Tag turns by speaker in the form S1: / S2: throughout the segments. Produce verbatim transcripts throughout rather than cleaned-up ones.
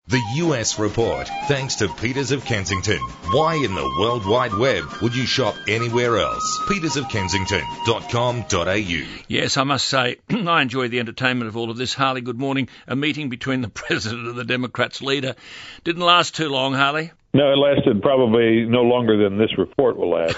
S1: The U S Report, thanks to Peters of Kensington. Why in the World Wide Web would you shop anywhere else? peters of kensington dot com dot a u.
S2: Yes, I must say, I enjoy the entertainment of all of this. Harley, good morning. A meeting between the President and the Democrats' leader. Didn't last too long, Harley.
S3: No, it lasted probably no longer than this report will last.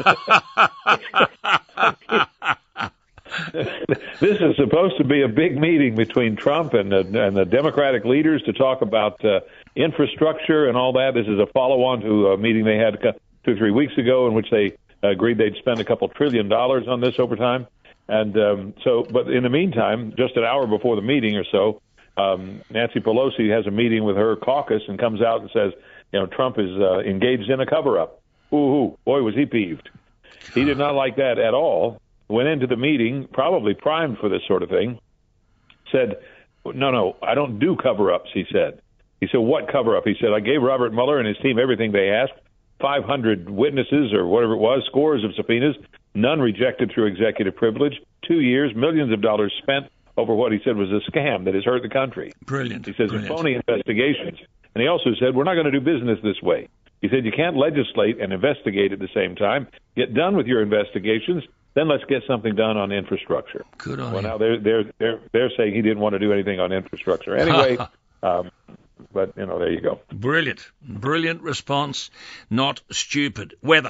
S3: This is supposed to be a big meeting between Trump and the, and the Democratic leaders to talk about uh, infrastructure and all that. This is a follow-on to a meeting they had two or three weeks ago in which they agreed they'd spend a couple trillion dollars on this over time. And um, so, but in the meantime, just an hour before the meeting or so, um, Nancy Pelosi has a meeting with her caucus and comes out and says, you know, Trump is uh, engaged in a cover-up. Ooh, boy, was he peeved. He did not like that at all. Went into the meeting, probably primed for this sort of thing, said, no, no, I don't do cover-ups, he said. He said, what cover-up? He said, I gave Robert Mueller and his team everything they asked, five hundred witnesses or whatever it was, scores of subpoenas, none rejected through executive privilege, two years, millions of dollars spent over what he said was a scam that has hurt the country.
S2: Brilliant.
S3: He says,
S2: Brilliant.
S3: phony investigations. And he also said, we're not going to do business this way. He said, you can't legislate and investigate at the same time. Get done with your investigations. Then let's get something done on infrastructure.
S2: Good on
S3: Well,
S2: you.
S3: now they're they're they're they're saying he didn't want to do anything on infrastructure anyway. um, but you know, there you go.
S2: Brilliant, brilliant response. Not stupid. Weather.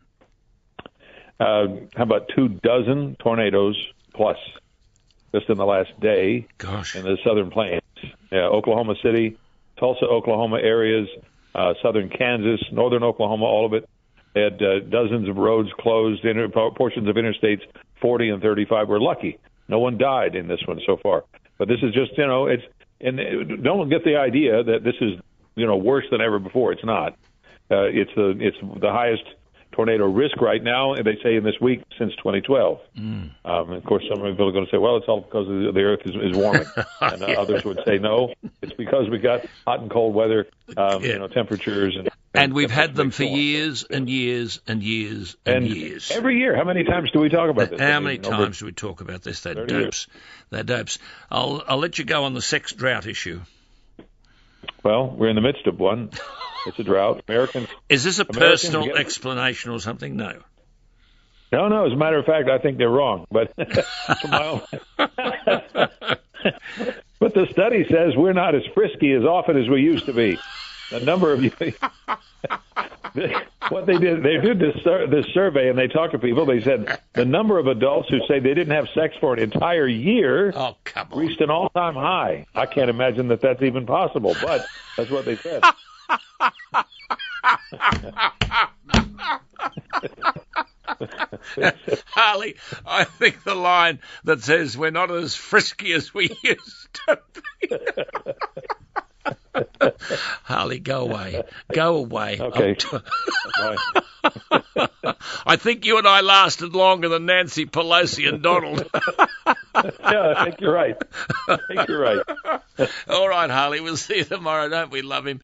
S3: Uh, how about two dozen tornadoes plus just in the last day?
S2: Gosh.
S3: In the Southern Plains, yeah, Oklahoma City, Tulsa, Oklahoma areas, uh, southern Kansas, northern Oklahoma, all of it. They had uh, dozens of roads closed, inter- portions of interstates forty and thirty-five. We're lucky. No one died in this one so far. But this is just, you know, it's, and don't get the idea that this is, you know, worse than ever before. It's not. Uh, it's the it's the highest tornado risk right now, and they say in this week since twenty twelve. Mm. Um, of course, some people are going to say, well, it's all because the earth is, is warming. And uh,
S2: yeah.
S3: Others would say, no, it's because we got hot and cold weather, um,
S2: yeah.
S3: you know, temperatures. And,
S2: And we've had them for years and years and years and,
S3: and
S2: years.
S3: Every year. How many times do we talk about this?
S2: How
S3: I
S2: many
S3: mean,
S2: times do we talk about this? They're
S3: thirty
S2: dopes. They're dopes. I'll, I'll let you go on the sex drought issue.
S3: Well, we're in the midst of one. It's a drought. Americans.
S2: Is this a
S3: Americans
S2: personal
S3: get...
S2: explanation or something? No.
S3: No, no. As a matter of fact, I think they're wrong. But from my own... But the study says we're not as frisky as often as we used to be. The number of what they did, they did this this survey, and they talked to people. They said the number of adults who say they didn't have sex for an entire year
S2: oh, come on.
S3: reached an all-time high. I can't imagine that that's even possible, but that's what they said.
S2: Harley, I think the line that says we're not as frisky as we used to be. Harley, go away. Go away.
S3: Okay.
S2: T- I think you and I lasted longer than Nancy Pelosi and Donald.
S3: Yeah, I think you're right. I think you're right.
S2: All right, Harley, we'll see you tomorrow. Don't we love him?